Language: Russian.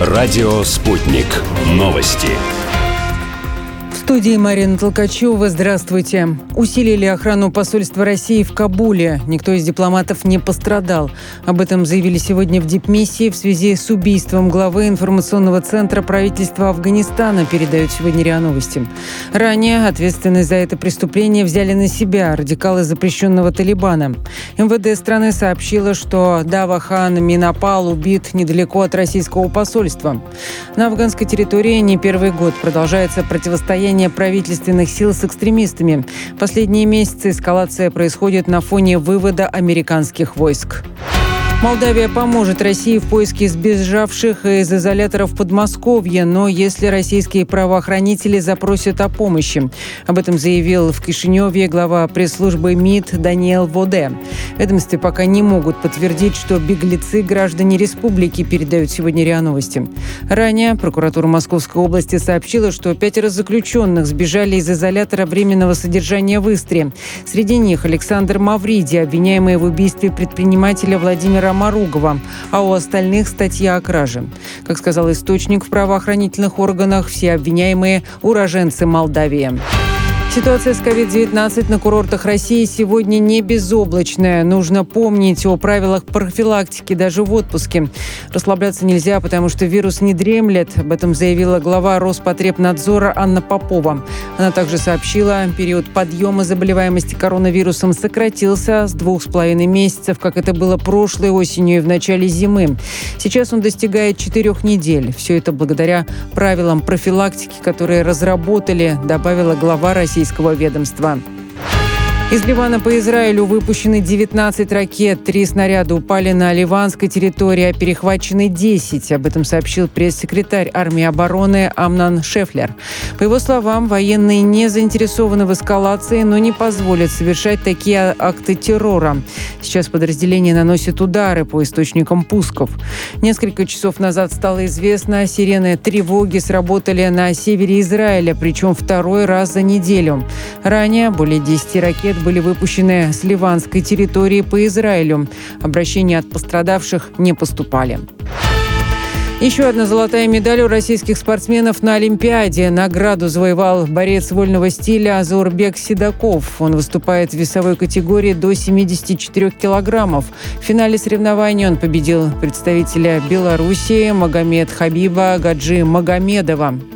Радио «Спутник». Новости. В студии Марина Толкачева. Здравствуйте. Усилили охрану посольства России в Кабуле. Никто из дипломатов не пострадал. Об этом заявили сегодня в дипмиссии в связи с убийством главы информационного центра правительства Афганистана, передают сегодня РИА Новости. Ранее ответственность за это преступление взяли на себя радикалы запрещенного Талибана. МВД страны сообщило, что Дава Хан Минапал убит недалеко от российского посольства. На афганской территории не первый год продолжается противостояние правительственных сил с экстремистами. Последние месяцы эскалация происходит на фоне вывода американских войск. Молдавия поможет России в поиске сбежавших из изоляторов Подмосковья, но если российские правоохранители запросят о помощи. Об этом заявил в Кишиневе глава пресс-службы МИД Даниэл Воде. В ведомстве пока не могут подтвердить, что беглецы – граждане республики, передают сегодня РИА Новости. Ранее прокуратура Московской области сообщила, что 5 заключенных сбежали из изолятора временного содержания в Истре. Среди них Александр Мавриди, обвиняемый в убийстве предпринимателя Владимира Маругова, а у остальных статья о краже. Как сказал источник в правоохранительных органах, все обвиняемые – уроженцы Молдавии. Ситуация с COVID-19 на курортах России сегодня не безоблачная. Нужно помнить о правилах профилактики даже в отпуске. Расслабляться нельзя, потому что вирус не дремлет. Об этом заявила глава Роспотребнадзора Анна Попова. Она также сообщила, период подъема заболеваемости коронавирусом сократился с 2,5 месяцев, как это было прошлой осенью и в начале зимы. Сейчас он достигает 4 недель. Все это благодаря правилам профилактики, которые разработали, добавила глава российского ведомства. Из Ливана по Израилю выпущены 19 ракет. 3 снаряда упали на ливанской территории, а перехвачены 10. Об этом сообщил пресс-секретарь армии обороны Амнон Шефлер. По его словам, военные не заинтересованы в эскалации, но не позволят совершать такие акты террора. Сейчас подразделения наносят удары по источникам пусков. Несколько часов назад стало известно, сирены тревоги сработали на севере Израиля, причем 2-й раз за неделю. Ранее более 10 ракет были выпущены с ливанской территории по Израилю. Обращения от пострадавших не поступали. Еще одна золотая медаль у российских спортсменов на Олимпиаде. Награду завоевал борец вольного стиля Зоурбек Сидаков. Он выступает в весовой категории до 74 килограммов. В финале соревнований он победил представителя Белоруссии Магомед Хабиба Гаджи Магомедова.